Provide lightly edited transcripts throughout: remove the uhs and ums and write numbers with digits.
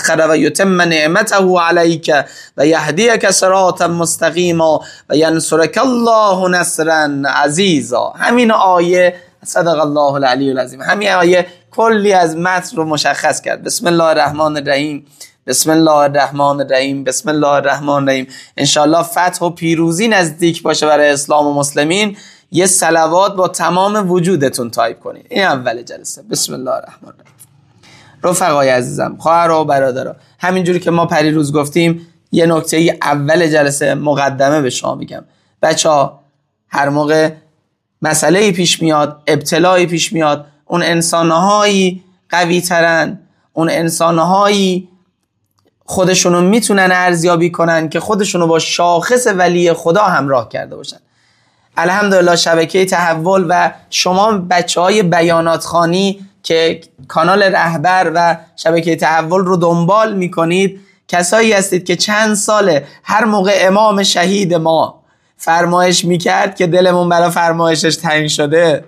یتفخر و یتم نعمته علیک و یهدیک صراطا مستقیما و ینصرک الله نصرا عزیزا. همین آیه صدق الله العلی العظیم، همین آیه کلی از متن رو مشخص کرد. بسم الله الرحمن الرحیم، بسم الله الرحمن الرحیم، بسم الله الرحمن الرحیم. انشالله فتح و پیروزی نزدیک باشه برای اسلام و مسلمین. یه صلوات با تمام وجودتون تایپ کنید. این اول جلسه. بسم الله الرحمن الرحیم. رفقای عزیزم، خواهر و برادرها، همینجوری که ما پریروز گفتیم یه نکته اول جلسه مقدمه به شما میگم. بچه‌ها هر موقع مسئله پیش میاد، ابتلایی پیش میاد، اون انسان‌هایی قوی ترن، اون انسان‌هایی خودشونو میتونن ارزیابی کنن که خودشونو با شاخص ولی خدا همراه کرده باشن. الحمدلله شبکه تحول و شما بچه‌های بیانات خوانی که کانال رهبر و شبکه تحول رو دنبال میکنید، کسایی هستید که چند ساله هر موقع امام شهید ما فرمایش میکرد که دلمون برای فرمایشش تنگ شده،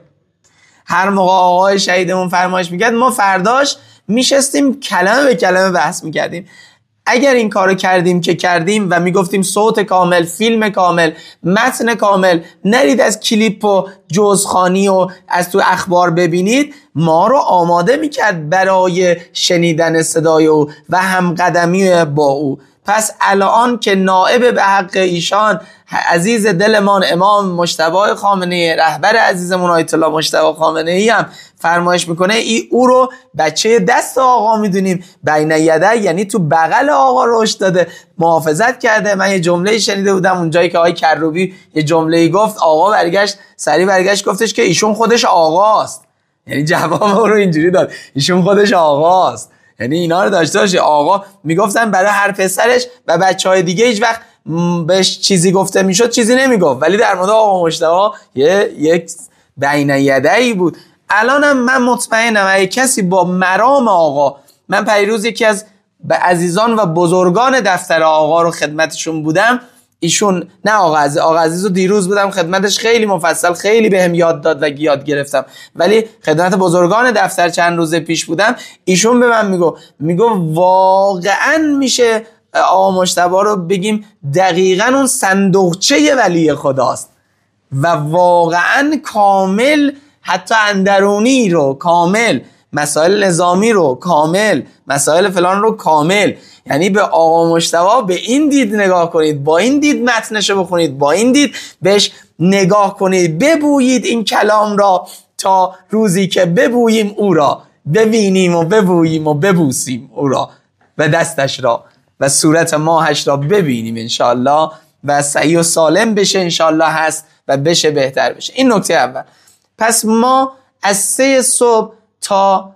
هر موقع آقای شهیدمون فرمایش میکرد ما فرداش میشستیم کلمه به کلمه بحث میکردیم. اگر این کارو کردیم که کردیم و میگفتیم صوت کامل، فیلم کامل، متن کامل، نرید از کلیپ و جزخوانی و از تو اخبار ببینید، ما رو آماده میکرد برای شنیدن صدای او و همقدمی با او. پس الان که نائب به حق ایشان عزیز دلمان امام مجتبی خامنه‌ای، رهبر عزیزمون آیت الله مجتبی خامنه‌ای هم فرمایش میکنه، او رو بچه دست آقا میدونیم، بین یده، یعنی تو بغل آقا رشد داده، محافظت کرده. من یه جمله شنیده بودم اونجایی که آقای کروبی یه جمله‌ای گفت، آقا برگشت سریع برگشت گفتش که ایشون خودش آقاست، یعنی جواب رو اینجوری داد ایشون خودش آقاست. یعنی اینا رو داشته باشه. آقا میگفتن برای هر پسرش و بچهای دیگه هیچ وقت بهش چیزی گفته میشد چیزی نمیگفت، ولی در مورد آقا مجتبی یک بین یده‌ای بود. الانم من مطمئنم اگه کسی با مرام آقا، من پیروز یکی از عزیزان و بزرگان دفتر آقا رو خدمتشون بودم، ایشون نه آقا عزیز رو دیروز بودم خدمتش، خیلی مفصل خیلی بهم یاد داد و یاد گرفتم، ولی خدمت بزرگان دفتر چند روز پیش بودم، ایشون به من میگو واقعا میشه آقا مجتبی رو بگیم دقیقاً اون صندوقچه ولی خداست و واقعا کامل، حتی اندرونی رو کامل، مسائل نظامی رو کامل، مسائل فلان رو کامل. یعنی به آقا مجتبی به این دید نگاه کنید، با این دید متنشو بخونید، با این دید بهش نگاه کنید، ببویید این کلام را تا روزی که ببوییم او را، ببینیم و ببوییم و ببوسیم او را و دستش را و صورت ماهش را ببینیم انشاءالله و صحیح و سالم بشه انشاءالله هست و بشه بهتر بشه. این نکته اول. پس ما از 3 صبح تا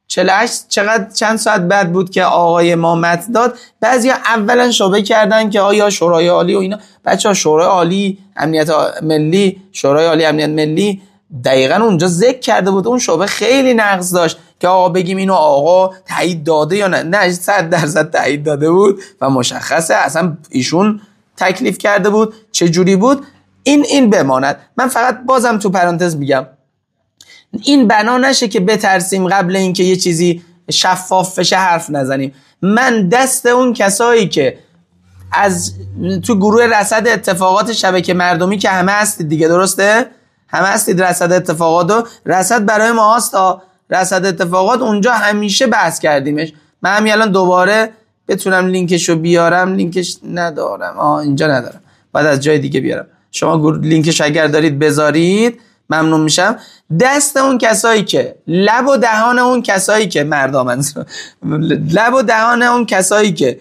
48 چند ساعت بعد بود که آقای ما متن داد. بعضیا اولا شبهه کردن که آیا شورای عالی و اینا، بچه‌ها شورای عالی امنیت ملی، شورای عالی امنیت ملی دقیقاً اونجا ذکر کرده بود، اون شبهه خیلی نقض داشت که آقا بگیم اینو آقا تایید داده یا نه 100% تایید داده بود و مشخصه اصلا ایشون تکلیف کرده بود چه جوری بود. این بماند. من فقط بازم تو پرانتز میگم این بنا نشه که بترسیم قبل اینکه یه چیزی شفاف بشه حرف نزنیم. من دست اون کسایی که از تو گروه رصد اتفاقات شبکه مردمی که همه هستید دیگه، درسته؟ همه هستید رصد اتفاقات و رصد برای ما هست. رصد اتفاقات اونجا همیشه بحث کردیمش. من همین الان دوباره بتونم لینکشو بیارم، لینکش ندارم، اینجا ندارم، بعد از جای دیگه بیارم. شما لینکش اگر دارید بذارید ممنون میشم. دست اون کسایی که لب و دهان اون کسایی که لب و دهان اون کسایی که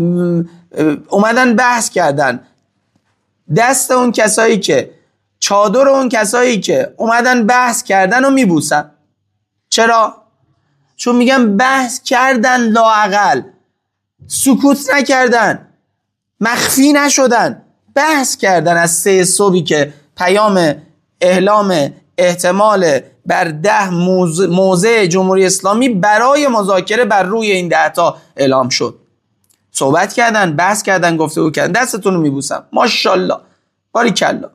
اومدن بحث کردن، دست اون کسایی که چادر اون کسایی که اومدن بحث کردن و میبوسن. چرا؟ چون میگم بحث کردن، لااقل سکوت نکردن، مخفی نشدن، بحث کردن. از 3 صبحی که پیام اعلام احتمال بر 10 موضع جمهوری اسلامی برای مذاکره بر روی این 10 تا اعلام شد، صحبت کردن، بحث کردن، گفتگو کردن. دستتون رو میبوسم، ماشاءالله، باریکلا.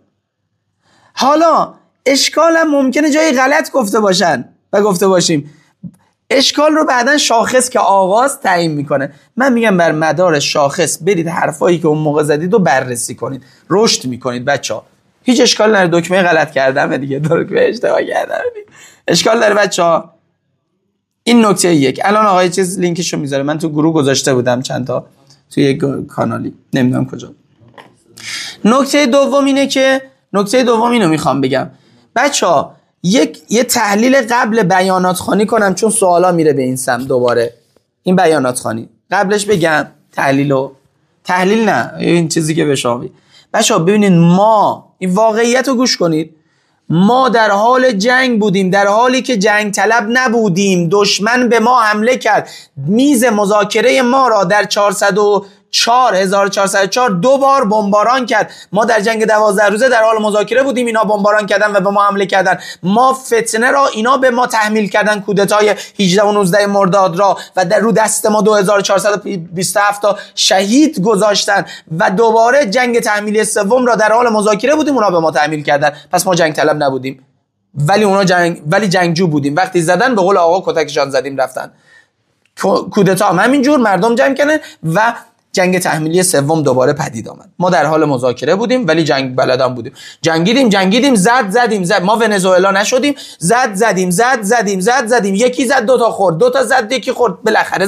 حالا اشکال هم ممکنه جای غلط گفته باشن و گفته باشیم. اشکال رو بعدن شاخص که آغاز تعیین میکنه. من میگم بر مدار شاخص برید حرفایی که اون موقع زدید رو بررسی کنید، رشد میکنید بچه‌ها. هیچ اشکال نداره. دکمه غلط کردم دیگه، دکمه اشتباه کردم اشکال داره بچه‌ها. این نکته یک. الان آقای چیز لینکشو میذاره، من تو گروه گذاشته بودم چند تا توی یک کانالی نمیدونم کجا. نکته دوم اینو میخوام بگم بچه‌ها، یه تحلیل قبل بیانات خوانی کنم چون سوالا میره به این سمت. دوباره این بیانات خوانی قبلش بگم تحلیل نه، این چیزی که به شما بچه‌ها ببینید، ما این واقعیت رو گوش کنید، ما در حال جنگ بودیم، در حالی که جنگ طلب نبودیم. دشمن به ما حمله کرد، میز مذاکره ما را در 1404 دو بار بمباران کرد. ما در جنگ 12 روزه در حال مذاکره بودیم، اینا بمباران کردن و به ما حمله کردن. ما فتنه را اینا به ما تحمیل کردن، کودتای 18 و 19 مرداد را، و در رو دست ما 2427 تا شهید گذاشتن و دوباره جنگ تحمیلی سوم را در حال مذاکره بودیم، اونا به ما تحمیل کردن. پس ما جنگ طلب نبودیم، ولی جنگجو بودیم. وقتی زدن به قول آقا کتکشان زدیم رفتن. کودتا هم همینجور مردم جمع کردن و جنگ تحمیلی سوم دوباره پدید آمد. ما در حال مذاکره بودیم ولی جنگ بلدان بودیم. جنگیدیم، زدیم. ما ونزوئلا نشدیم، زدیم. یکی زد دوتا خورد، دوتا زد یکی خورد،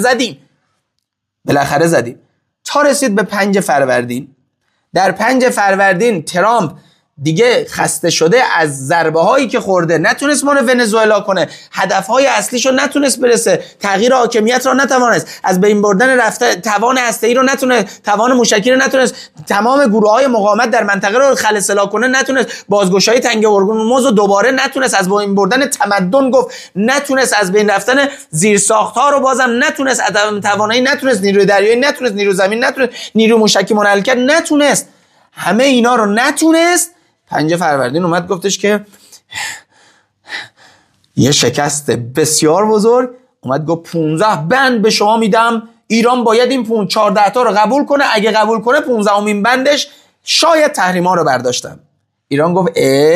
بالاخره زدیم تا رسید به 5 فروردین. در 5 فروردین ترامپ دیگه خسته شده از ضربه هایی که خورده، نتونست ما رو ونزوئلا کنه، هدفهای اصلیشو نتونست برسه، تغییر حاکمیت رو نتوانست، از بین بردن رفته توان هسته‌ای رو نتونست، توان موشکی رو نتونست، تمام گروه‌های مقاومت در منطقه رو خلسلا کنه نتونست، بازگشایی تنگ هرمز رو دوباره نتونست، از بین بردن تمدن گفت نتونست، از بین رفتن زیرساخت‌ها رو بازم نتونست، توانایی نتونست، نیروی دریایی نتونست، نیروی زمین نتونست، نیروی موشکی منحل کرد نتونست، همه اینا رو نتونست. 5 فروردین اومد گفتش که یه شکست بسیار بزرگ، اومد گفت 15 بند به شما میدم، ایران باید این 14 تا رو قبول کنه، اگه قبول کنه 15مین بندش شاید تحریما رو برداشتم. ایران گفت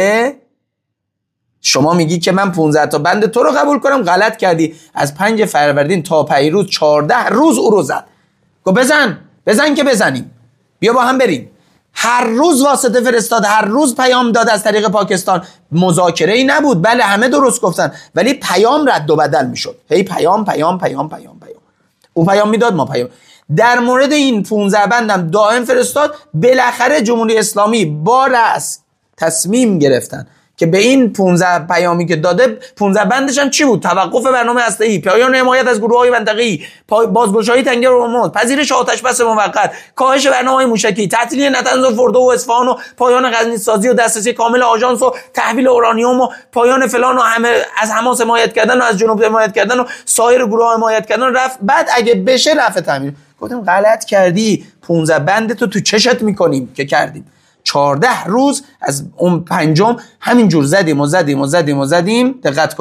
شما میگی که من 15 تا بند تو رو قبول کنم؟ غلط کردی. از 5 فروردین تا پیروز 14 روز او رو زد. گفت بزن که بزنیم، بیا با هم بریم. هر روز واسطه فرستاد، هر روز پیام داد از طریق پاکستان. مذاکره‌ای نبود، بله همه درست گفتن، ولی پیام رد و بدل میشد. هی پیام. او پیام میداد، ما پیام. در مورد این 15 بندم دائم فرستاد. بالاخره جمهوری اسلامی با رأس تصمیم گرفتن که به این 15 پیامی که داده، 15 بندش هم چی بود؟ توقف برنامه هسته‌ای، پایان حمایت از گروه‌های منطقه‌ای، بازگشایی تنگه هرمز، پذیرش آتش بس موقت، کاهش برنامه‌های موشکی، تعطیلی نتنز و فردو و اصفهان و پایان غزنی‌سازی و دسترسی کامل آژانس و تحویل اورانیوم و پایان فلان و همه از حماس حمایت کردن و از جنوب حمایت کردن و سایر گروه‌ها حمایت کردن رفت. بعد اگه بشه رفع تامین. گفتم غلط کردی، 15 بندتو تو چشت می‌کنیم که کردیم. 14 روز از اون 5م همینجور زدیم.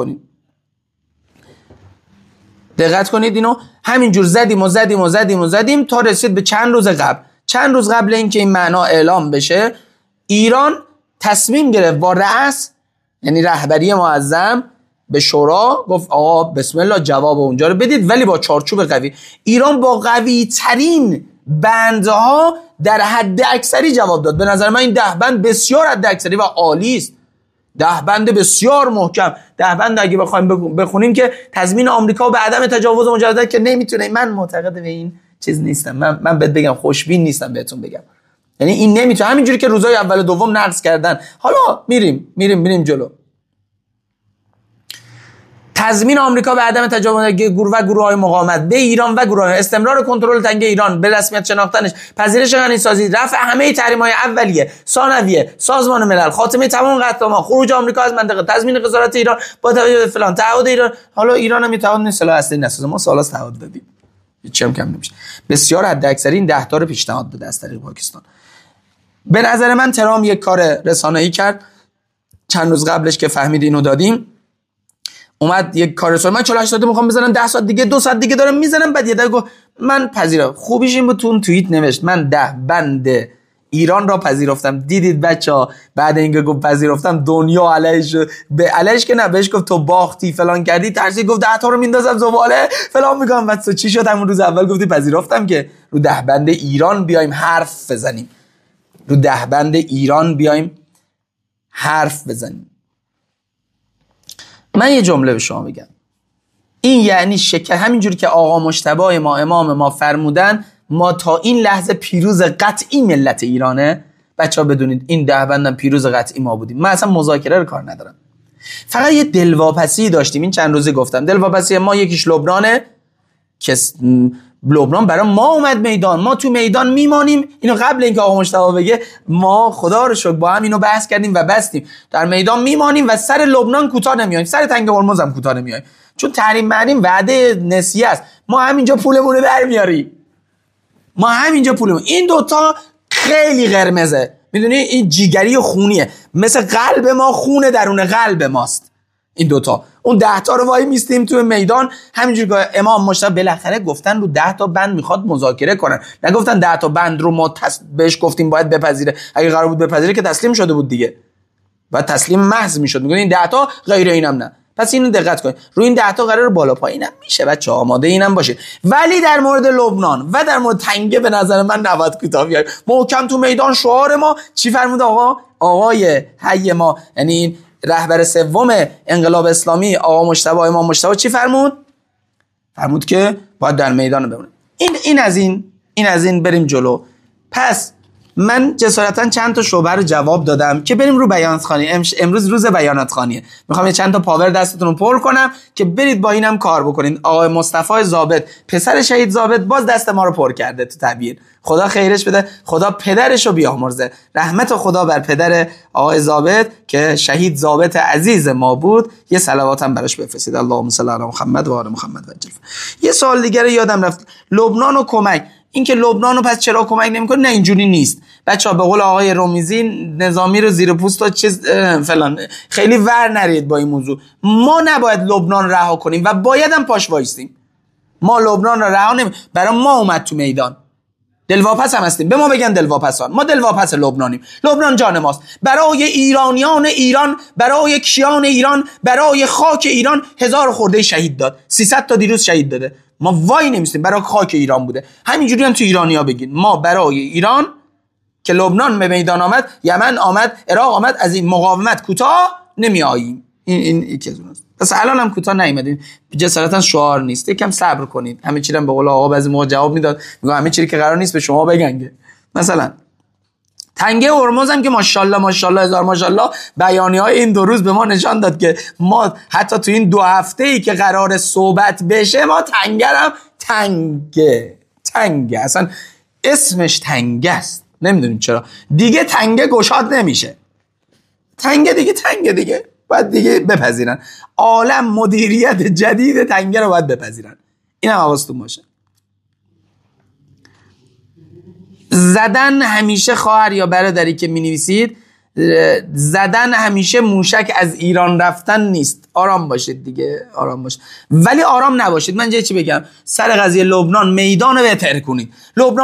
دقت کنید اینو، همینجور زدیم تا رسید به چند روز قبل اینکه این معنا اعلام بشه، ایران تصمیم گرفت با رأس، یعنی رهبری معظم، به شورا گفت آقا بسم الله جواب اونجا رو بدید، ولی با چارچوب قوی. ایران با قوی ترین بندها در حد اکثری جواب داد. به نظر من این 10 بند بسیار حد اکثری و عالی است. 10 بند بسیار محکم. 10 بند اگه بخوایم بخونیم که تضمین آمریکا به عدم تجاوز مجدد که نمیتونه. من معتقد به این چیز نیستم. من بهت بگم خوشبین نیستم بهتون بگم. یعنی این نمیتونه، همینجوری که روزای اول و دوم نقض کردن. حالا میریم جلو. تضمین آمریکا به عدم تجاوز گروه‌های مقاومت به ایران و گروه‌های استمرار کنترل تنگه ایران، به رسمیت شناختنش، پذیرش غنی‌سازی، رفع همه تحریم‌های اولیه، ثانویه، سازمان ملل، خاتمه تمام قطعنامه‌ها، خروج آمریکا از منطقه، تضمین قضاوت ایران با توجه به فلان، تعهد ایران. حالا ایران هم تعهد نیست سلاح هسته‌ای نسازه، ما سالاس تعهد دادیم، هیچ هم کم نمیشه. بسیار حداکثری این 10 تا رو پیشنهاد داده از طریق پاکستان. به نظر من ترامپ یک کار رسانه‌ای کرد چند روز قبلش که فهمید اینو دادیم. اومد یک کار رسانه‌ای، من 48 ساعته میخوام بزنم، 10 ساعت دیگه 2 ساعت دیگه دارم میزنم. بعد یه دفعه گفت من پذیرا. خوبیش این بود تو اون توییت نوشت من 10 بند ایران را پذیرفتم. دیدید بچه‌ها بعد اینکه گفت پذیرفتم دنیا علیش شد. به علیش که نه، بهش گفت تو باختی فلان کردی، ترسید گفت 10 تا رو میندازم زباله فلان میگم. بعد چی شد؟ همون روز اول گفتی پذیرفتم که رو دهبند ایران بیایم حرف بزنیم، رو دهبند ایران بیایم حرف بزنیم. من یه جمله به شما بگم، این یعنی شکر، همینجوری که آقا مجتبی ما امام ما فرمودن، ما تا این لحظه پیروز قطعی ملت ایرانه. بچه‌ها بدونید این دهبندم پیروز قطعی ما بودیم. من اصلا مذاکره رو کار ندارم، فقط یه دلواپسی داشتیم. این چند روزه گفتم دلواپسی ما یکیش لبنانه که لبنان برای ما اومد میدان، ما تو میدان میمانیم. اینو قبل اینکه آقا مجتبی بگه ما خدا رو شکر با هم اینو بحث کردیم و بستیم، در میدان میمانیم و سر لبنان کوتاه نمیایم، سر تنگ هرمز هم کوتاه نمیایم، چون تحریم معنیم وعده نسیه است. ما همینجا پولمون رو در میاریم، ما همینجا پولمون. این دوتا خیلی قرمزه، میدونی این جیگری و خونیه، مثل قلب ما، خونه درون قلب ماست این دوتا. اون 10 تا رو وای میستیم تو میدان، همینجوری که امام مجتبی بالاخره گفتن رو 10 تا بند میخواد مذاکره کنن، نگفتن 10 تا بند رو ما بهش گفتیم باید بپذیره. اگه قرار بود بپذیره که تسلیم شده بود دیگه، بعد تسلیم محض میشد. میگن این 10 تا غیر اینم نه. پس اینو دقت کنید، روی این 10 تا قرار بالا پایینم میشه بچه‌ها، آماده اینم باشه. ولی در مورد لبنان و در مورد تنگه به نظر من نباید کوتاه بیایم. محکم تو میدان شعار ما چی فرمود آقای حی ما، یعنی رهبر سوم انقلاب اسلامی آقا مجتبی امام مجتبی چی فرمود؟ فرمود که باید در میدان بمونیم. این از این بریم جلو. پس من جسارتا چند تا شعبه رو جواب دادم که بریم رو بیانات خوانی. امروز روز بیانات خوانیه، میخوام یه چند تا پاور دستتون رو پر کنم که برید با اینم کار بکنید. آقای مصطفی ضابط پسر شهید ضابط باز دست ما رو پر کرده تو تعبیر، خدا خیرش بده، خدا پدرش رو بیامرزه، رحمت خدا بر پدر آقای ضابط که شهید ضابط عزیز ما بود. یه صلوات هم براش بفرستید، اللهم صل علی محمد و آل محمد و عجل. یه سوال دیگه رو یادم رفت، لبنان و کمک. این که لبنان رو پس چرا کمک نمی‌کنه؟ نه اینجوری نیست بچه‌ها. به قول آقای رمیزی نظامی رو زیر پوست و چیز فلان، خیلی ور نرید با این موضوع. ما نباید لبنان رها کنیم و باید هم پاش وایستیم. ما لبنان رو رها نمی، برای ما اومد تو میدان، دلواپس هم هستیم. به ما بگن دلواپسان، ما دلواپس لبنانیم. لبنان جان ماست. برای ایرانیان ایران، برای کیان ایران، برای خاک ایران 1000 خورده شهید داد، 300 تا دیروز شهید داده. ما وای نمیستیم، برای خاک ایران بوده. همینجوری هم تو ایرانیا بگین ما برای ایران که لبنان به میدان آمد، یمن آمد، عراق آمد، از این مقاومت کوتاه نمیاییم. این یکی از اوناست. پس الان هم کوتاه نیومدین، جسارتا شعار نیست، یکم صبر کنید. همه چی رو به قول آقا بعضی موقع جواب میداد، میگه همه چیزی که قرار نیست به شما بگنگه. مثلا تنگه هرمز هم که ماشاءالله ماشاءالله هزار ماشاءالله بیانیه‌های این 2 روز به ما نشان داد که ما حتی تو این 2 هفته‌ای که قرار صحبت بشه ما تنگرم تنگه اصلا اسمش تنگه است، نمیدونیم چرا دیگه تنگه گشاد نمیشه. تنگه دیگه باید دیگه بپذیرن. عالم مدیریت جدید تنگه رو باید بپذیرن. این هم حواستون باشه. زدن همیشه، خواهر یا برادری که می‌نویسید، زدن همیشه موشک از ایران رفتن نیست. آرام باشید دیگه، آرام باشید، ولی آرام نباشید. من چی بگم؟ سر قضیه لبنان میدان رو بهتر کنید.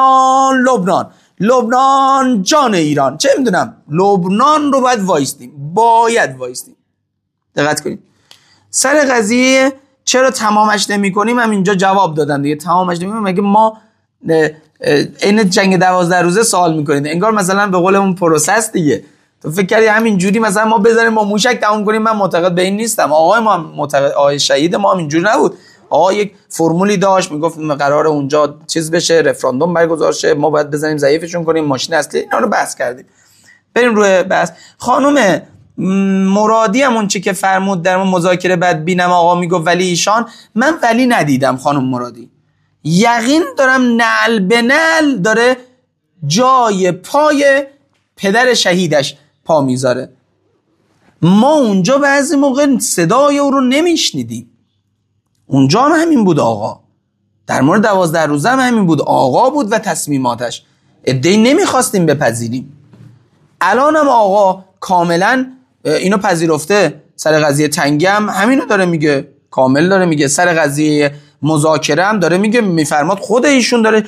لبنان جان ایران، چه میدونم، لبنان رو باید وایستیم. دقت کنید. سر قضیه چرا تمامش نمی کنیم هم اینجا جواب دادن دیگه. تمامش نمی کنیم مگه ما این جنگ 12 روزه سوال میکنید؟ انگار مثلا به قول اون پروسس دیگه. تو فکر کردی همین جوری مثلا ما بذاریم ما موشک تمام کنیم؟ من معتقد به این نیستم. آقای شهید ما هم اینجوری نبود. آقا یک فرمولی داشت، میگفت قرار اونجا چیز بشه، رفراندوم برگزار شه، ما باید بزنیم ضعیفشون کنیم، ماشین اصلی. اینا رو بحث کردیم. بریم روی بحث. خانم مرادی هم اون چی که فرمود در مذاکره بعد بینم آقا میگفت ولی ایشان، من ولی ندیدم خانم مرادی. یقین دارم نعل به نعل داره جای پای پدر شهیدش پا میذاره. ما اونجا بعضی موقع صدای او رو نمیشنیدیم. اونجا هم همین بود آقا. در مورد 12 روزه هم همین بود. آقا بود و تصمیماتش. عده‌ای نمیخواستیم بپذیریم. الان هم آقا کاملا اینو پذیرفته. سر قضیه تنگی هم همینو داره میگه، کامل داره میگه. سر قضیه مذاکره هم داره میگه، میفرماد خود ایشون داره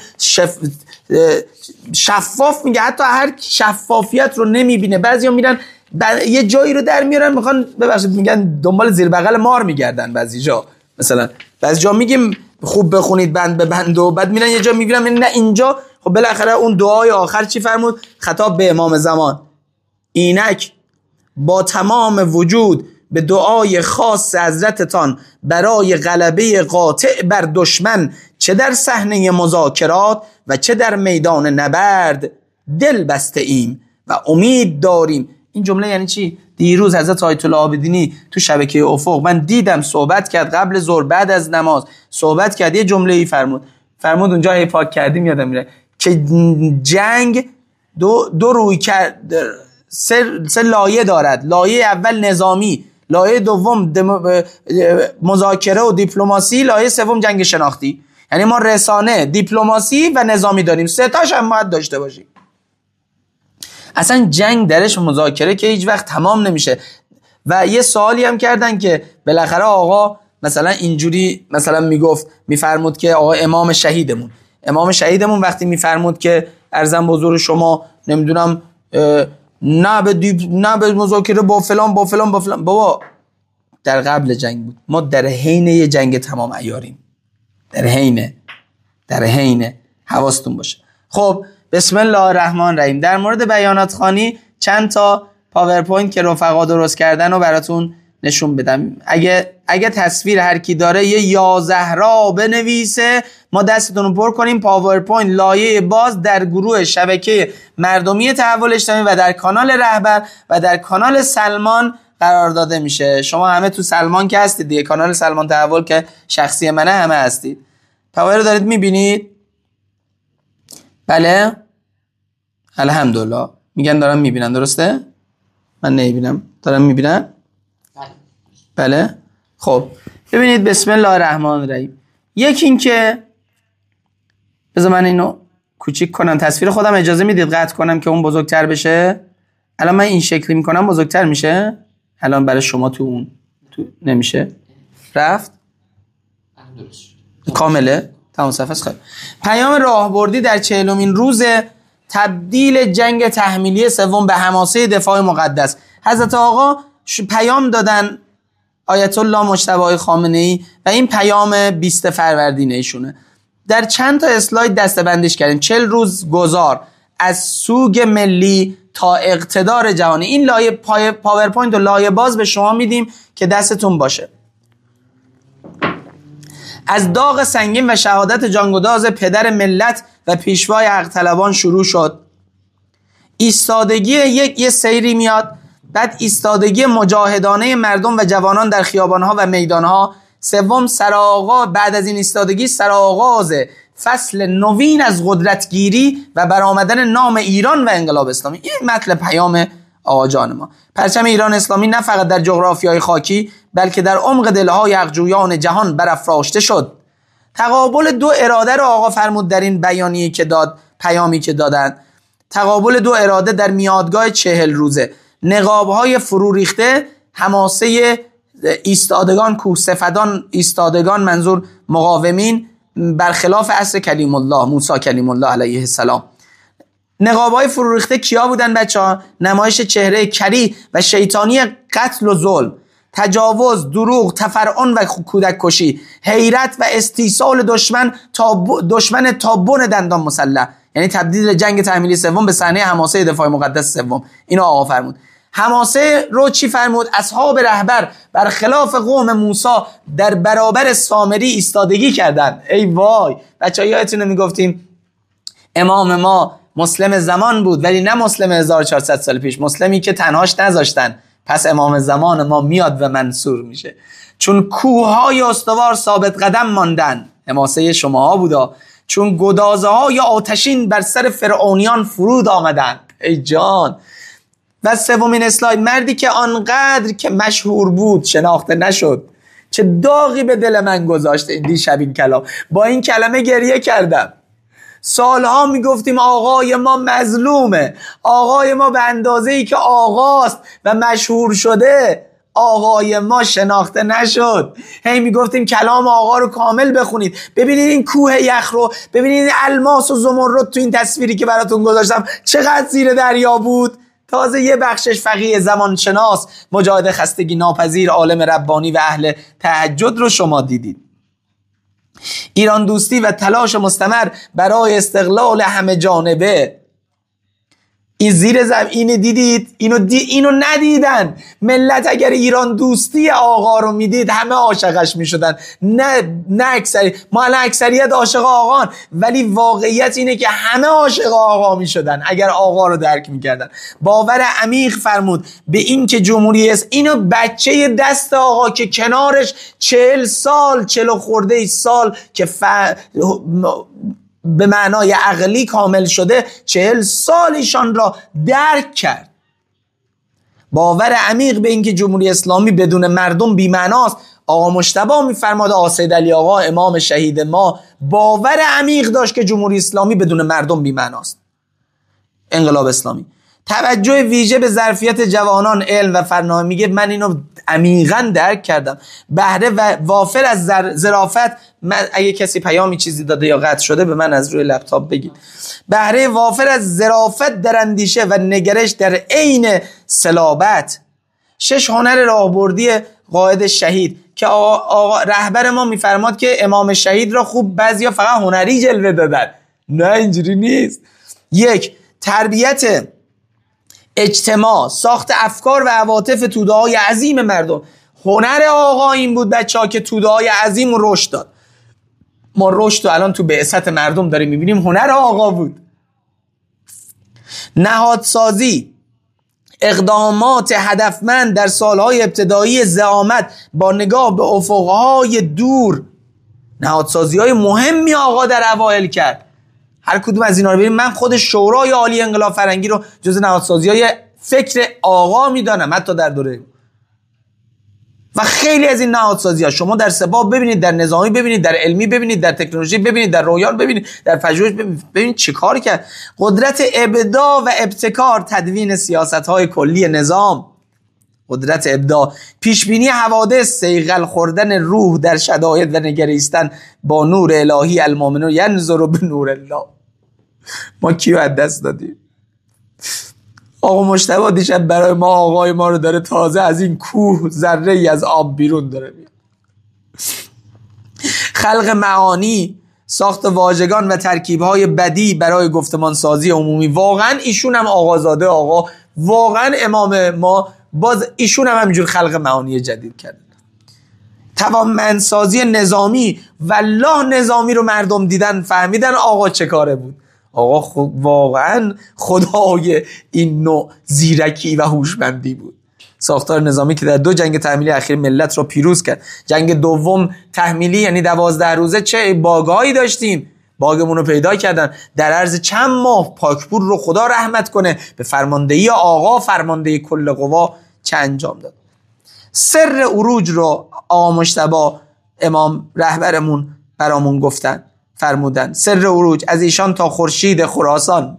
شفاف میگه، حتی هر شفافیت رو نمیبینه. بعضیا میرن یه جایی رو در میارن میخوان ببخشید میگن دنبال زیر بغل مار میگردن. بعضی جا مثلا بعضی جا میگیم خوب بخونید بند به بند و بعد میرن یه جا میگیرن نه اینجا. خب بالاخره اون دعای آخر چی فرمود؟ خطاب به امام زمان: اینک با تمام وجود به دعای خاص حضرتتان برای غلبه قاطع بر دشمن، چه در صحنه مذاکرات و چه در میدان نبرد، دل بسته ایم و امید داریم. این جمله یعنی چی؟ دیروز حضرت آیت الله عابدینی تو شبکه افق من دیدم صحبت کرد، قبل ظهر بعد از نماز صحبت کرد، یه جمله ای فرمود اونجا هی پاک کردیم یادم میره که جنگ دو روی کرد، سه لایه دارد. لایه اول نظامی، لایه دوم مذاکره و دیپلماسی، لایه سوم جنگ شناختی. یعنی ما رسانه، دیپلماسی و نظامی داریم، سه تاش هم باید داشته باشیم. اصلا جنگ درش مذاکره که هیچ وقت تمام نمیشه. و یه سوالی هم کردن که بالاخره آقا مثلا اینجوری مثلا میفرمود که آقا امام شهیدمون وقتی میفرمود که ارزم بزرگ شما نمیدونم نه به مذاکره با فلان بابا در قبل جنگ بود. ما در حین یه جنگ تمام عیاریم، در حین حواستون باشه. خب بسم الله الرحمن الرحیم. در مورد بیانات خوانی چند تا پاورپوینت که رفقا درست کردن رو براتون نشون بدم. اگه تصویر هر کی داره یه یا زهرا بنویسه، ما دستتون رو پر کنیم. پاورپوینت لایه باز در گروه شبکه مردمی تحول اجتماعی و در کانال رهبر و در کانال سلمان قرار داده میشه. شما همه تو سلمان که هستید دیگه، کانال سلمان تحول که شخصی منه همه هستید. پاور رو دارید میبینید؟ بله الحمدلله. میگن دارم میبینن، درسته؟ من نمیبینم، دارم میبینن؟ بله. خب ببینید بسم الله الرحمن الرحیم. یکی این که بذار من اینو کوچیک کنم، تصویر خودم اجازه میدید قطع کنم که اون بزرگتر بشه؟ الان من این شکلی میکنم بزرگتر میشه؟ الان برای شما تو نمیشه؟ رفت؟ کامله؟ تمام صفحه است. خیلی. پیام راهبردی در 40مین روز تبدیل جنگ تحمیلی سوم به حماسه دفاع مقدس. حضرت آقا پیام دادن آیت الله مجتبی خامنه‌ای و این پیام 20 فروردین ایشونه. در چند تا اسلاید دسته‌بندیش کردیم. 40 روز گذار از سوگ ملی تا اقتدار جهانی. این لایه پاورپوینت و لایه باز به شما میدیم که دستتون باشه. از داغ سنگین و شهادت جانگداز پدر ملت و پیشوای حق طلبان شروع شد. ایستادگی یه سیری میاد، بعد ایستادگی مجاهدانه مردم و جوانان در خیابانها و میدانها. سوم بعد از این ایستادگی سرآغاز فصل نوین از قدرتگیری و برآمدن نام ایران و انقلاب اسلامی. این مطلب پیام آقا جان ما. پرچم ایران اسلامی نه فقط در جغرافیای خاکی بلکه در عمق دلهای یقجویان جهان برافراشته شد. تقابل دو اراده رو آقا فرمود در این بیانیه‌ای که داد، پیامی که دادن. تقابل دو اراده در میادگاه 40 روزه. نقاب‌های فرو ریخته، حماسه ایستادگان، کوهسفدان ایستادگان، منظور مقاومین، برخلاف عصر کلیم الله، موسی کلیم الله علیه السلام. نقاب‌های فرو ریخته کیا بودن بچه‌ها؟ نمایش چهره کری و شیطانی قتل و ظلم، تجاوز، دروغ، تفرعن و کودک کشی، حیرت و استیصال دشمن تا بن دندان مسلح. یعنی تبدیل جنگ تحمیلی سوم به صحنه حماسه دفاع مقدس سوم. اینو آقا فرمود. حماسه رو چی فرمود؟ اصحاب رهبر برخلاف قوم موسی در برابر سامری ایستادگی کردن. ای وای بچه‌ها، یادتونه میگفتیم امام ما مسلم زمان بود ولی نه مسلم 1400 سال پیش، مسلمی که تنهاش نذاشتن. پس امام زمان ما میاد و منصور میشه، چون کوههای استوار ثابت قدم ماندن. حماسه شماها بودا. چون گدازه های آتشین بر سر فرعونیان فرود آمدن. ای جان. و سومین اسلاید، مردی که آنقدر که مشهور بود شناخته نشد. چه داغی به دل من گذاشته این دیشب این کلام. با این کلمه گریه کردم. سالها میگفتیم آقای ما مظلومه، آقای ما به اندازه‌ای که آقاست و مشهور شده آقای ما شناخته نشد. هی میگفتیم کلام آقا رو کامل بخونید. ببینید این کوه یخ رو، ببینید این الماس و زمرد تو این تصویری که براتون گذاشتم چقدر زیر دریا بود. تازه یه بخشش فقیه زمانشناس، مجاهد خستگی ناپذیر، عالم ربانی و اهل تهجد رو شما دیدید. ایران دوستی و تلاش مستمر برای استقلال همه جانبه. این زیر زمین دیدید؟ اینو ندیدن. ملت اگر ایران دوستی آقا رو میدید همه عاشقش میشدن. نه ما الان اکثریت عاشق آقان، ولی واقعیت اینه که همه عاشق آقا میشدن اگر آقا رو درک میکردن. باور عمیق فرمود به این که جمهوری اسلامی اینو بچه دست آقا که کنارش 40 سال 40 خورده سال که به معنای عقلی کامل شده 40 سال ایشان را درک کرد. باور عمیق به این که جمهوری اسلامی بدون مردم بی‌معناست. آقا مجتبی میفرماد، آقا سید علی آقا امام شهید ما باور عمیق داشت که جمهوری اسلامی بدون مردم بی‌معناست. انقلاب اسلامی توجه ویژه به ظرفیت جوانان، علم و فرهنگ. میگه من اینو عمیقاً درک کردم. بهره و وافر از ظرافت. اگه کسی پیامی چیزی داده یا قطع شده به من از روی لپتاپ بگید. بهره وافر از ظرافت در اندیشه و نگرش در عین صلابت. 6 هنر راهبردی قائد شهید که آقا رهبر ما میفرماد که امام شهید را خوب بعضیا فقط هنری جلوه دادن. نه اینجوری نیست. 1. تربیت اجتماع، ساخت افکار و عواطف توده‌های عظیم مردم. هنر آقا این بود بچه‌ها که توده‌های عظیم رو رشد داد. ما رشد رو الان تو بعثت مردم داریم میبینیم، هنر آقا بود. نهادسازی، اقدامات هدفمند در سالهای ابتدایی زعامت با نگاه به افقهای دور. نهادسازی‌های مهمی آقا در اوایل کرد. هر کدوم از اینا رو ببینیم. من خود شورای عالی انقلاب فرهنگی رو جزء نهادسازی‌های فکر آقا میدانم، حتی در دوره. و خیلی از این نهادسازی‌ها شما در سپاه ببینید، در نظامی ببینید، در علمی ببینید، در تکنولوژی ببینید، در رویان ببینید، در پژوهش ببینید چه کار کرد. قدرت ابداع و ابتکار، تدوین سیاست‌های کلی نظام. قدرت ابداع، پیشبینی حوادث، صیقل خوردن روح در شدائد و نگریستن با نور الهی. المؤمنون ینظروا بنور الله. ما کیو از دست دادیم؟ آقا مجتبی دیشب برای ما آقای ما رو داره تازه از این کوه ذره ای از آب بیرون داره میاد. خلق معانی، ساخت واژگان و ترکیب‌های بدیع برای گفتمانسازی عمومی. واقعا ایشون هم آقازاده آقا، واقعا امام ما، باز ایشون هم همینجور خلق معانی جدید کرد. توانمندسازی نظامی، والله نظامی رو مردم دیدن فهمیدن آقا چه کاره بود. آقا واقعا خدای این نوع زیرکی و هوشمندی بود. ساختار نظامی که در 2 جنگ تحمیلی اخیر ملت را پیروز کرد. جنگ دوم تحمیلی یعنی 12 روزه چه باگایی داشتیم، باگمون رو پیدا کردن. در عرض چند ماه پاکپور رو خدا رحمت کنه به فرماندهی آقا، فرمانده کل قوا، چه انجام داد. سر عروج رو آقا مجتبی امام رهبرمون برامون گفتن، فرمودن. سر عروج از ایشان تا خورشید خراسان،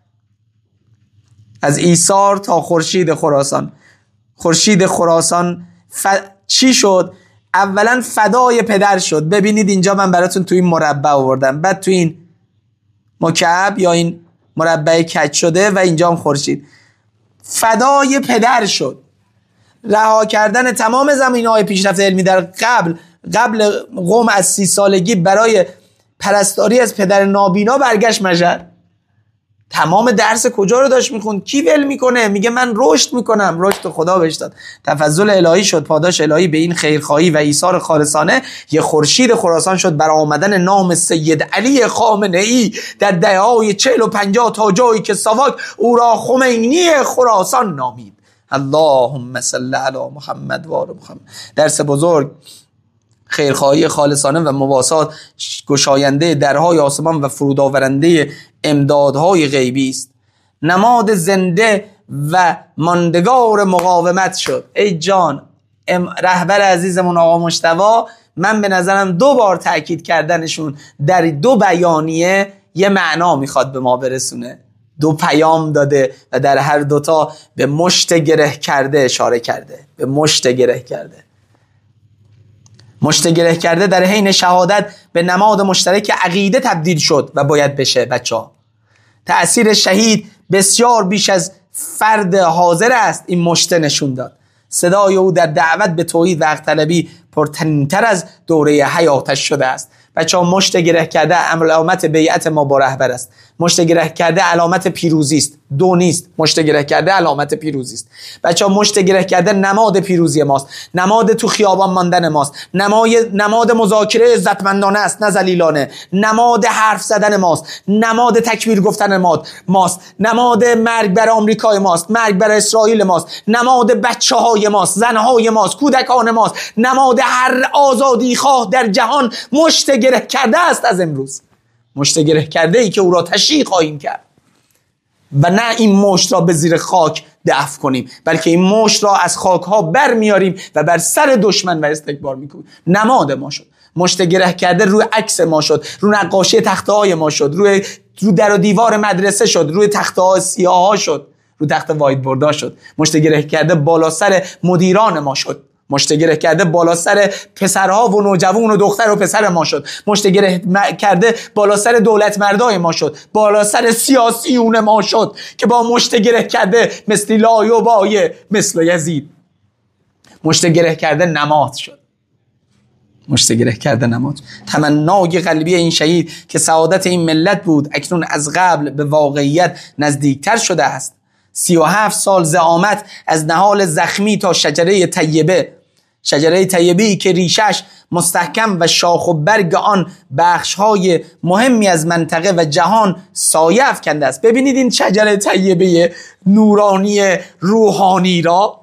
از ایثار تا خورشید خراسان. خورشید خراسان چی شد؟ اولا فدای پدر شد. ببینید اینجا من براتون تو این مربع آوردم، بعد تو این مکعب یا این مربع کج شده و اینجا هم خورشید. فدای پدر شد. رها کردن تمام زمینه‌های پیشرفت علمی در قبل قوم از 30 سالگی برای پرستاری از پدر نابینا برگشت مشهد. تمام درس کجا رو داشت میخوند؟ کی ول میکنه؟ میگه من رشد میکنم. رشد خدا بهش داد. تفضل الهی شد، پاداش الهی به این خیرخواهی و ایثار خالصانه. یه خورشید خراسان شد بر آمدن نام سید علی خامنه‌ای در دهه‌های 40 و 50 تا جایی که ساواک او را خمینی خراسان نامید. اللهم صل علی محمد و آل محمد. درس بزرگ، خیرخواهی خالصانه و مواسات، گشاینده درهای آسمان و فرود آورنده امدادهای غیبی است. نماد زنده و ماندگار مقاومت شد. ای جان رهبر عزیزمون آقا مجتبی، من به نظرم 2 بار تأکید کردنشون در 2 بیانیه یه معنا میخواد به ما برسونه. دو پیام داده و در هر دوتا به مشت گره کرده اشاره کرده. به مشت گره کرده. مشت گره کرده در حین شهادت به نماد مشترک عقیده تبدیل شد و باید بشه. بچه‌ها تأثیر شهید بسیار بیش از فرد حاضر است. این مشت نشون داد صدای او در دعوت به توحید و حق طلبی پرتنین‌تر از دوره حیاتش شده است. بچه‌ها مشت گره کرده علامت بیعت ما با رهبر است. مشت گره کرده علامت پیروزی است، دو نیست. مشت گره کرده علامت پیروزی است. بچه‌ها مشت گره کرده نماد پیروزی ماست، نماد تو خیابان ماندن ماست، نماد مذاکره عزتمندانه است نه ذلیلانه، نماد حرف زدن ماست، نماد تکبیر گفتن ماست، نماد مرگ بر آمریکای ماست، مرگ بر اسرائیل ماست، نماد بچه‌های ماست، زنهای ماست، کودکان ماست، نماد هر آزادی خواه در جهان مشت گره کرده است. از امروز مشت گره کرده ای که او را تشییع خواهیم کرد و نه این مشت را به زیر خاک دفن کنیم، بلکه این مشت را از خاک ها بر میاریم و بر سر دشمن و استکبار میکنیم. نماد ما شد. مشت گره کرده روی عکس ما شد، روی نقاشی تخته های ما شد، روی در و دیوار مدرسه شد، روی تخته ها سیاه ها شد، روی تخت وایت بورد ها شد. مشت گره کرده بالا سر مدیران ما شد. مشت گره کرده بالا سر پسرها و نوجوان و دختر و پسر ما شد. مشت گره کرده بالا سر دولت مردای ما شد، بالا سر سیاسیون ما شد که با مشت گره کرده مثل لایوبای مثل یزید. مشت گره کرده نماد شد. مشت گره کرده نماد. تمنای قلبی این شهید که سعادت این ملت بود اکنون از قبل به واقعیت نزدیکتر شده است. 37 سال زعامت از نهال زخمی تا شجره طیبه، شجره طیبه‌ای که ریشش مستحکم و شاخ و برگ آن بخش‌های مهمی از منطقه و جهان سایه افکنده است. ببینید این شجره طیبه نورانی روحانی را،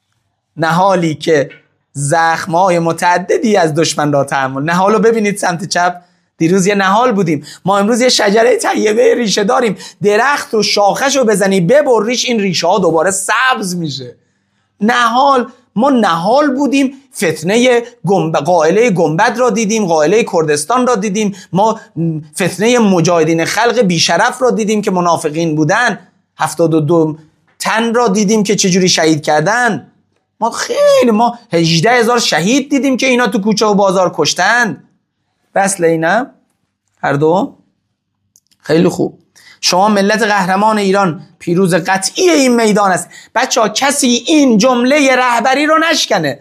نهالی که زخم‌های متعددی از دشمن را تحمل. نهالو ببینید سمت چپ، دیروز یه نهال بودیم، ما امروز یه شجره طیبه ریشه داریم. درخت و شاخش رو بزنی ببریش این ریشه ها دوباره سبز میشه. نهال، ما نهال بودیم، فتنه قائله گنبد را دیدیم، قائله کردستان را دیدیم، ما فتنه مجاهدین خلق بیشرف را دیدیم که منافقین بودن، 72 تن را دیدیم که چجوری شهید کردن. ما 18,000 شهید دیدیم که اینا تو کوچه و بازار کشتن. بس لینا هر دو خیلی خوب. شما ملت قهرمان ایران پیروز قطعی این میدان است. بچه ها کسی این جمله رهبری رو نشکنه.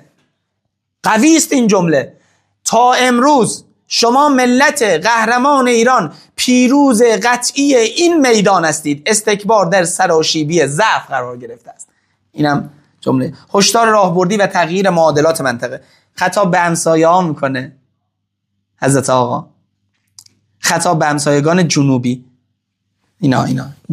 قوی است این جمله. تا امروز شما ملت قهرمان ایران پیروز قطعی این میدان هستید. استکبار در سراشیبی ضعف قرار گرفته است. اینم جمله. هشدار راهبردی و تغییر معادلات منطقه. خطاب به همسایه ها میکنه حضرت آقا، خطاب به همسایگان جنوبی. اینا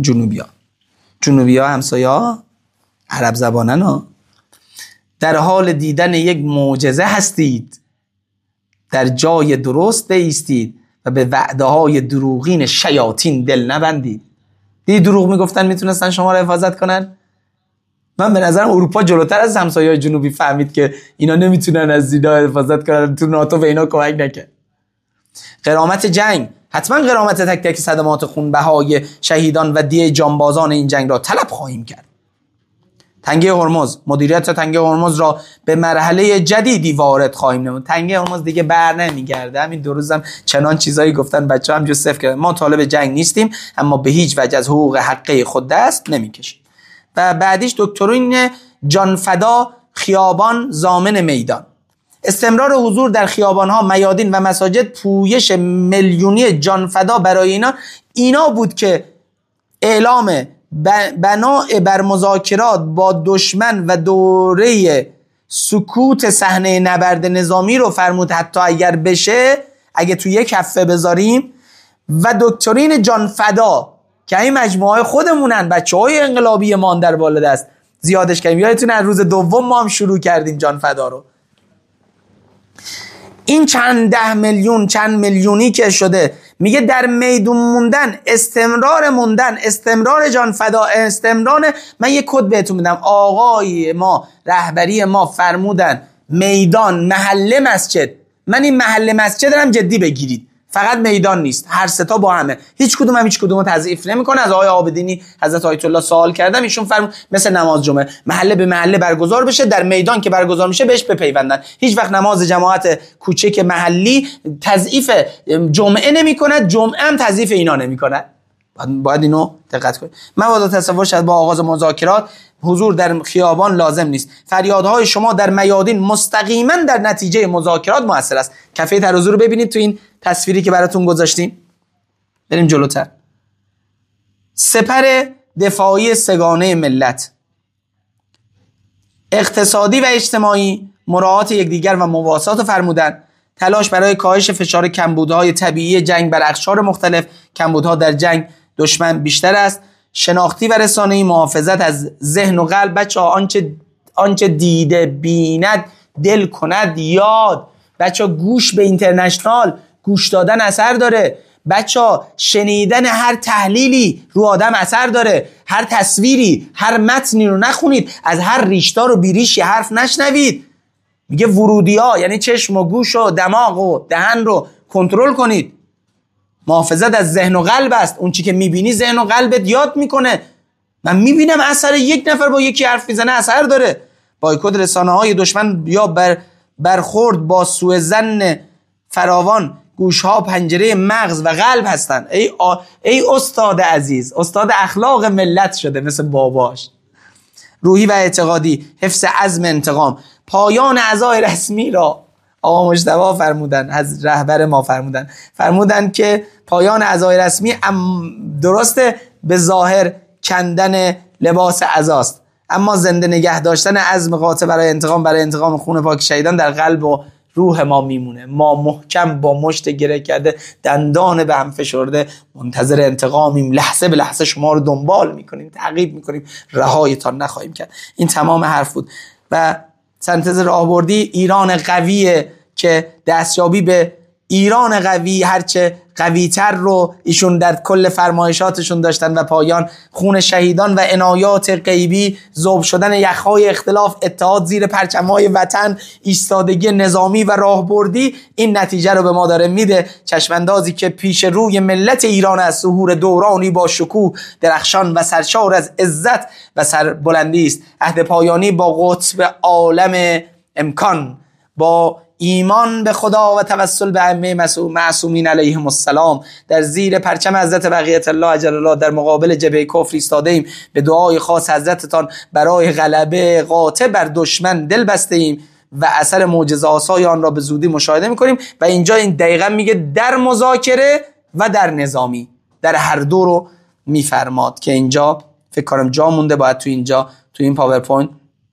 جنوبی ها همسایه ها عرب زبانن ها. در حال دیدن یک معجزه هستید، در جای درست بایستید و به وعده های دروغین شیاطین دل نبندید. دیدی دروغ میگفتن میتونستن شما را حفاظت کنن؟ من به نظرم اروپا جلوتر از همسایه‌های جنوبی فهمید که اینا نمیتونن از اینا حفاظت کنن، تو ناتو به اینا کمک نکرد. غرامت جنگ، حتما غرامت تک تک صدمات خونبهای شهیدان و دیه جانبازان این جنگ را طلب خواهیم کرد. تنگه هرمز، مدیریت تنگه هرمز را به مرحله جدیدی وارد خواهیم نمود. تنگه هرمز دیگه بر نمیگرده. همین دو روزم چنان چیزایی گفتن بچه‌ها هم جو صفر کردن. ما طالب جنگ نیستیم، اما به هیچ وجه از حقوق حقه خود دست نمیکشیم. و بعدیش دکترین جانفدا خیابان ضامن میدان. استمرار حضور در خیابان‌ها، میادین و مساجد، پویش میلیونی جانفدا برای اینا بود که اعلام بناء بر مذاکرات با دشمن و دوره سکوت صحنه نبرد نظامی رو فرمود، حتی اگر بشه، اگه تو یک هفته بذاریم. و دکترین جانفدا که این مجموعه خودمونن، بچه‌های انقلابی ما در بالا دست زیادش کردیم. یادتونه از روز دوم ما هم شروع کردیم جانفدا رو. این چند ده میلیون، چند میلیونی که شده، میگه در میدون موندن، استمرار جانفدا، من یه کد بهتون میدم. آقای ما، رهبری ما فرمودن میدان، محله، مسجد. من این محله مسجد هم جدی بگیرید. فقط میدان نیست، هر سه تا با همه، هیچ کدوم رو تضعیف نمیکنه. از آقای عابدینی حضرت آیت الله سوال کردم، ایشون فرمود مثل نماز جمعه محله به محله برگزار بشه، در میدان که برگزار میشه بهش بپیوندن. هیچ وقت نماز جماعت کوچک محلی تضعیف جمعه نمیکنه، جمعه هم تضعیف اینا نمیکنه. باید اینو دقت کنید. مبادا تصور شد با آغاز مذاکرات حضور در خیابان لازم نیست. فریادهای شما در میادین مستقیما در نتیجه مذاکرات مؤثر است. کفه ترازو رو ببینید تو این تصویری که براتون گذاشتیم. بریم جلوتر. سپر دفاعی سگانه ملت، اقتصادی و اجتماعی، مراعات یکدیگر و مواسات فرمودن، تلاش برای کاهش فشار کمبودهای طبیعی جنگ بر اقشار مختلف. کمبودها در جنگ دشمن بیشتر است. شناختی و رسانه‌ای، محافظت از ذهن و قلب. بچه‌ها آنچه دیده بیند دل کند یاد. بچه‌ها گوش به اینترنشنال، گوش دادن اثر داره. بچه‌ها شنیدن هر تحلیلی رو آدم اثر داره. هر تصویری، هر متنی رو نخونید، از هر ریشدار و بیریشی حرف نشنوید. میگه ورودی‌ها یعنی چشم و گوش و دماغ و دهن رو کنترل کنید. محافظت از ذهن و قلب است. اون چی که میبینی ذهن و قلبت یاد میکنه. من میبینم اثر یک نفر با یکی حرف میزنه اثر داره. بایکوت رسانه‌های دشمن یا برخورد با سوء ظن فراوان گوش‌ها پنجره مغز و قلب هستند. ای استاد عزیز، استاد اخلاق ملت شده مثل باباش. روحی و اعتقادی، حفظ عزم انتقام. پایان اعضای رسمی را آقا مجتبی فرمودن، از رهبر ما فرمودن که پایان اعضای رسمی درسته به ظاهر کندن لباس عزاست، اما زنده نگه داشتن عزم قاطع برای انتقام خون پاک شهیدان در قلب و روح ما میمونه. ما محکم با مشت گره کرده، دندان به هم فشرده منتظر انتقامیم. لحظه به لحظه شما رو دنبال میکنیم، تعقیب میکنیم، رهایتان نخواهیم کرد. این تمام حرف بود. و سنتز راهبردی، ایران قویه که دستیابی به ایران قوی هرچه قویتر رو ایشون در کل فرمایشاتشون داشتن و پایان خون شهیدان و عنایات غیبی، ذوب شدن یخهای اختلاف، اتحاد زیر پرچمهای وطن، ایستادگی نظامی و راهبردی این نتیجه رو به ما داره میده. چشماندازی که پیش روی ملت ایران از ظهور دورانی با شکوه درخشان و سرشار از عزت و سربلندی است. عهد پایانی با قطب عالم امکان، با ایمان به خدا و توسل به ائمه معصومین علیهم السلام در زیر پرچم حضرت بقیت الله عجل الله در مقابل جبهه کفر ایستاده ایم. به دعای خاص حضرتتان برای غلبه قاطع بر دشمن دل بسته ایم و اثر معجزه آسای آن را به زودی مشاهده می‌کنیم. و اینجا این دقیقاً میگه در مذاکره و در نظامی، در هر دو رو میفرماد که اینجا فکر کنم جا مونده، باید تو این پاورپوینت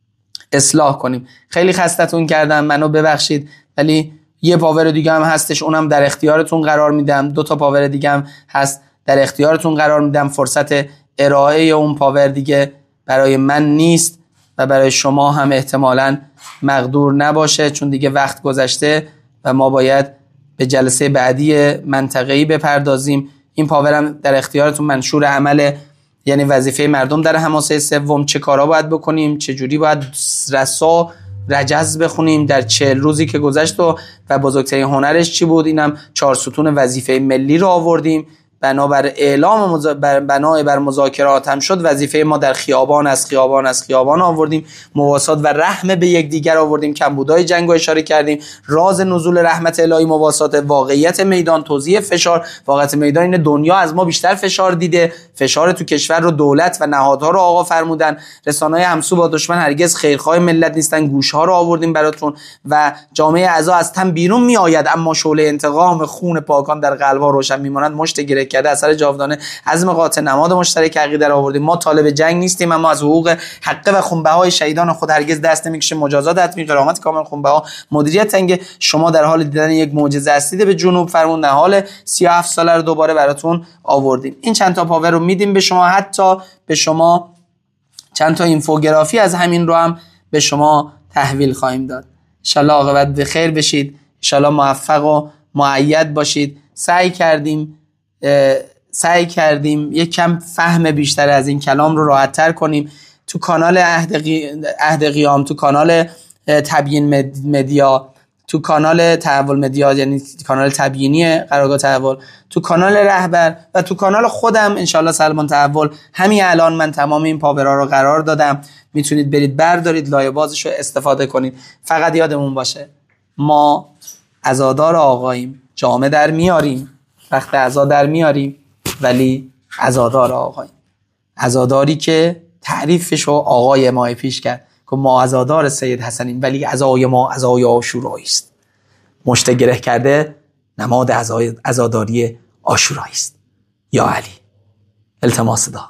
اصلاح کنیم. خیلی خستتون کردم، منو ببخشید، ولی یه پاور دیگه هم هستش، اونم در اختیارتون قرار میدم. 2 تا پاور دیگه هم هست در اختیارتون قرار میدم. فرصت ارائه اون پاور دیگه برای من نیست و برای شما هم احتمالاً مقدور نباشه، چون دیگه وقت گذشته و ما باید به جلسه بعدی منطقه‌ای بپردازیم. این پاورم در اختیارتون منشور عمل، یعنی وظیفه مردم در حماسه سوم، چه کارا باید بکنیم، چه جوری باید رسا رجز بخونیم در 40 روزی که گذشت و بزرگترین هنرش چی بود. اینم 4 ستون وظیفه ملی رو آوردیم. بنابر اعلام بنای بر مذاکرات هم شد. وظیفه ما در خیابان از خیابان آوردیم. مواسات و رحم به یکدیگر آوردیم. کمبودهای جنگ رو اشاره کردیم. راز نزول رحمت الهی، مواسات، واقعیت میدان، توزیع فشار. واقعیت میدان اینه دنیا از ما بیشتر فشار دیده. فشار تو کشور رو دولت و نهادها رو آقا فرمودن. رسانه‌های همسو با دشمن هرگز خیرخواه ملت نیستن. گوش‌ها رو آوردیم براتون. و جامعه اعضا از تن بیرون میآید، اما شعله انتقام خون پاکان در قلب‌ها روشن میماند. مشت گره کرده اثر جاودانه عزم قاطع، نماد مشترک عقیده را آوردیم. ما طالب جنگ نیستیم، اما از حقوق حقه و خونبهای شهیدان خود هرگز دست نمیکشیم. مجازات حتمی، غرامت کامل خونبها، مدیریت تنگ. شما در حال دیدن یک معجزه هستید به جنوب فرمون نهال 37 ساله رو دوباره براتون آوردیم. این چند تا پاور رو میدیم به شما، حتی به شما چند تا اینفوگرافی از همین رو هم به شما تحویل خواهیم داد. ان شاء الله عاقبت به خیر بشید، ان شاء الله موفق و مؤید باشید. سعی کردیم یک کم فهم بیشتر از این کلام رو راحت‌تر کنیم. تو کانال عهد قیام، تو کانال تبیین مدیا، تو کانال تحول مدیا، یعنی کانال تبیینی قرارگاه تحول، تو کانال رهبر و تو کانال خودم انشالله سلمان تحول. همین الان من تمام این پاورا رو قرار دادم، میتونید برید بردارید لایه بازش رو استفاده کنید. فقط یادمون باشه ما عزادار آقاییم، جامه در میاریم، وقت عزا در میاریم، ولی عزادار آقاییم، عزاداری که تعریفش رو آقای ماه پیش کرد که ما عزادار سید حسنیم، ولی عزای ما عزای عاشورایی است. مشت گره کرده نماد عزاداری عاشورایی است. یا علی. التماس دعا.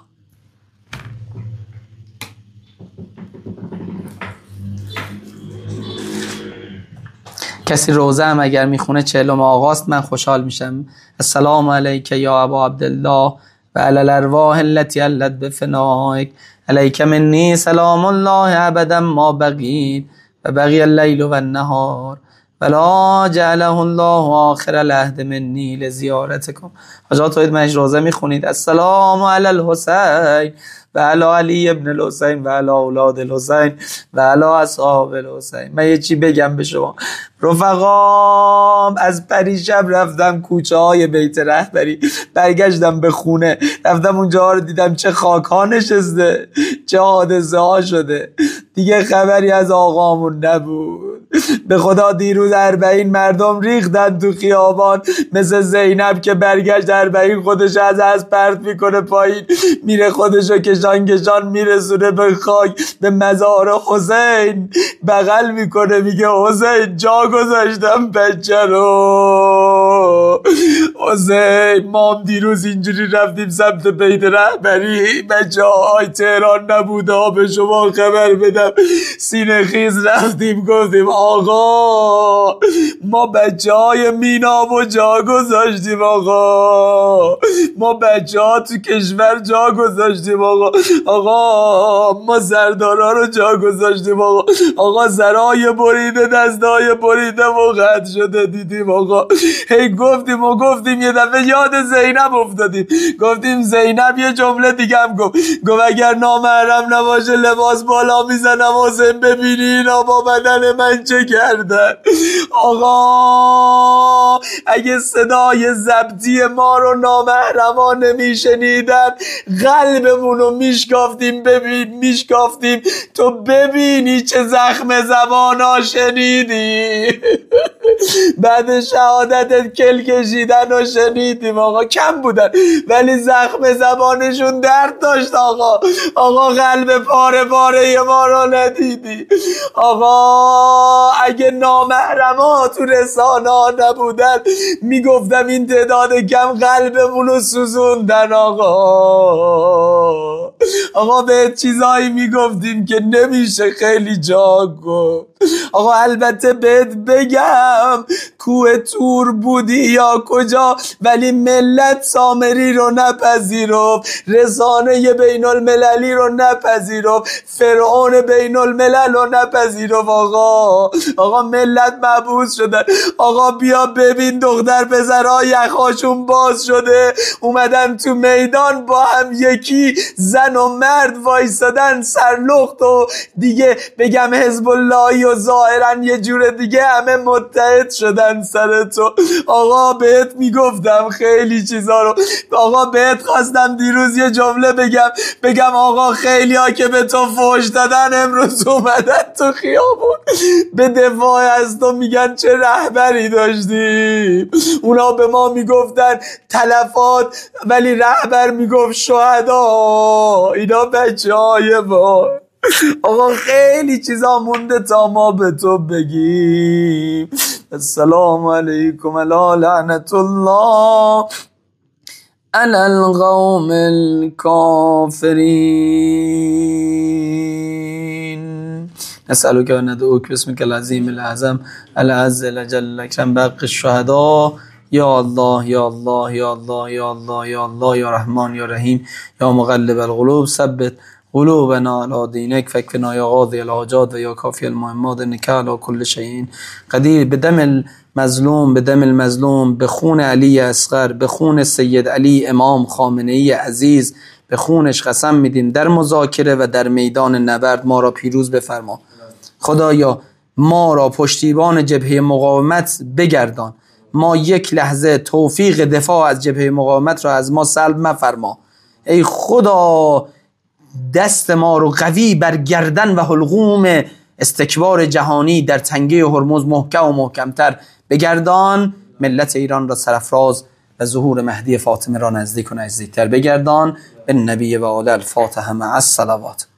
کسی روزه هم اگر میخونه 40 آغاست من خوشحال میشم. السلام علیک یا ابا عبدالله و علی الارواح التي علت بفنائک، علیک منی سلام الله ابدا ما بقیت و بقی اللیل و النهار ولا جعله الله آخر العهد منی لزیارتکم. حاجات توید منش روزه میخونید السلام علی الحسین و علی علی ابن الحسین و علی اولاد الحسین و علی اصحاب الحسین. من یه چی بگم به شما رفقام، از پریشب رفتم کوچه های بیت رهبری، برگشتم به خونه، رفتم اونجا رو دیدم چه خاک ها نشسته، چه حادثه ها شده، دیگه خبری از آقامون نبود. به خدا دیروز 40 مردم ریختن تو خیابان، مثل زینب که برگشت 40 خودش از پرت میکنه پایین، میره خودشو کشان میرسونه به خاک، به مزار حسین بغل میکنه، میگه حسین جا گذاشتم بچه رو. حسین ما دیروز اینجوری رفتیم سمت بیت رهبری، بچه های تهران نبوده به شما خبر بدم، سینه خیز رفتیم گفتیم آقا ما بچه های مینا و جا گذاشتیم، آقا ما بچه ها تو کشور جا گذاشتیم، آقا ما سردارا رو جا گذاشتیم، آقا سرای بریده دستای بریده و قطع شده دیدیم، آقا هی گفتیم یه دفعه یاد زینب افتادیم، گفتیم زینب یه جمله دیگه هم گفت اگر نامحرم نباشه لباس بالا میزنم حسین ببینی اینا با بدن من چه کردن. آقا اگه صدای ضبطی ما رو نامحرمان نمیشنیدن قلبمون رو میشکافتیم تو ببینی چه زخم زبانا شنیدی. بعد شهادتت کل کشیدن و شنیدیم، آقا کم بودن ولی زخم زبانشون درد داشت، آقا قلب پاره ما رو ندیدی. آقا اگه نامحرما تو رسانه ها نبودن میگفتم این تعداد کم قلبمون رو سوزوندن. آقا به چیزایی میگفتیم که نمیشه خیلی جا گفت. آقا البته بهت بگم کوه تور بودی یا کجا، ولی ملت سامری رو نپذیرفت، رسانه بین المللی رو نپذیرفت، فرعون بین الملل رو نپذیرفت. آقا ملت مبعوث شدن. آقا بیا ببین دختر پسرها یخاشون باز شده اومدن تو میدان با هم یکی زن و مرد وایستادن سرلخت و دیگه بگم حزب اللهی و ظاهرا یه جور دیگه همه متحد شدن سر تو. آقا بهت میگفتم خیلی چیزا رو، آقا بهت خواستم دیروز یه جمله بگم آقا خیلی ها که به تو فوش دادن امروز اومدن تو خیابون به دفاع از تو میگن چه رهبری داشتیم. اونا به ما میگفتن تلفات ولی رهبر میگفت شهدا. اینا بچه های ما. آقا خیلی چیزا مونده تا ما به تو بگیم. السلام علیکم الا لعنت الله علی القوم الكافرین. نسألك و ندعوك باسمك العظیم الاعظم العز الاجل الاکرم بحق الشهداء. یا الله یا الله یا الله یا الله یا الله یا رحمان یا رحیم یا مقلب القلوب ثبت قلوبنا علی دینک فکفنا یا قاضی الحاجات و یا کافی المهمات انک علی کل شیء قدیر. به دم المظلوم، به خون علی اصغر، به خون سید علی امام خامنه‌ای عزیز، به خونش قسم میدیم در مذاکره و در میدان نبرد ما را پیروز بفرما. خدایا ما را پشتیبان جبهه مقاومت بگردان. ما یک لحظه توفیق دفاع از جبهه مقاومت را از ما سلب مفرما. ای خدا دست ما رو قوی بر گردن و حلقوم استکبار جهانی در تنگه هرمز محکم و محکمتر بگردان. ملت ایران را سرفراز و ظهور مهدی فاطمه را نزدیک و نزدیکتر بگردان. به نبی و آل الفاتحه مع الصلوات.